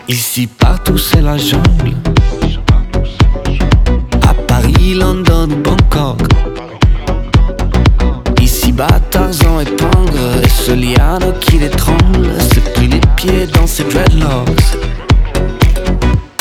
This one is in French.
Ici partout c'est la jungle. À Paris, London ou Bangkok. Ici bas Tarzan et Pangre et ce liano qui l'étrangle. C'est pris les pieds dans ses dreadlocks.